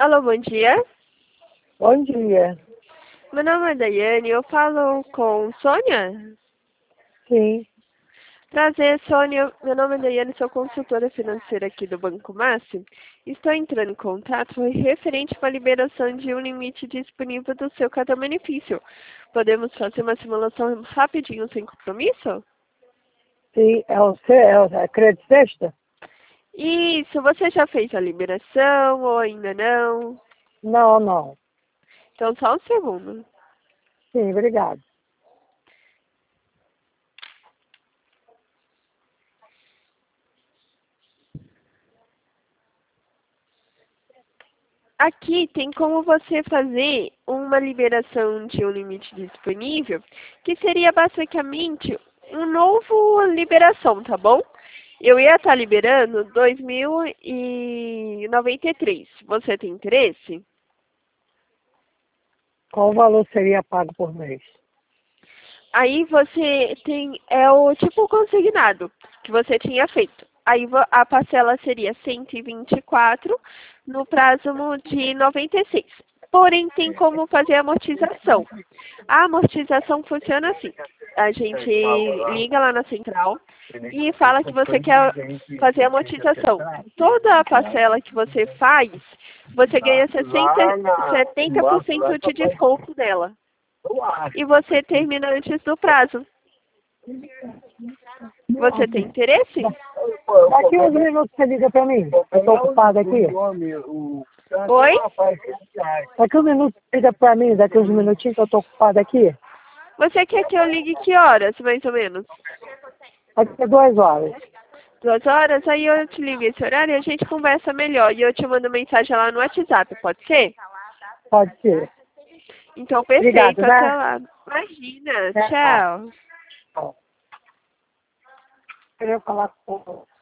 Alô, bom dia. Bom dia. Meu nome é Daiane, eu falo com Sônia? Sim. Prazer, Sônia. Meu nome é Daiane, sou consultora financeira aqui do Banco Márcio. Estou entrando em contato referente a uma liberação de um limite disponível do seu cartão benefício. Podemos fazer uma simulação rapidinho, sem compromisso? Sim, é crédito sexta? Isso, você já fez a liberação ou ainda não? Não, não. Então, só um segundo. Sim, obrigado. Aqui tem como você fazer uma liberação de um limite disponível, que seria basicamente um novo liberação, tá bom? Eu ia estar liberando 2.093. Você tem interesse? Qual o valor seria pago por mês? Aí você tem, é o tipo consignado que você tinha feito. Aí a parcela seria 124 no prazo de 96. Porém, tem como fazer a amortização. A amortização funciona assim. A gente liga lá na central e fala que você quer fazer a amortização. Toda a parcela que você faz, você ganha 70% de desconto dela. E você termina antes do prazo. Você tem interesse? Daqui uns minutos você liga pra mim. Eu tô ocupado aqui. Oi? Daqui uns minutos você liga pra mim, daqui uns minutinhos que eu tô ocupado aqui. Você quer que eu ligue que horas, mais ou menos? Daqui a 2 horas. 2 horas? Aí eu te ligo esse horário e a gente conversa melhor. E eu te mando mensagem lá no WhatsApp, pode ser? Pode ser. Então, Obrigado, perfeito. Até né? lá. Imagina. Tchau. Tchau. Queria falar com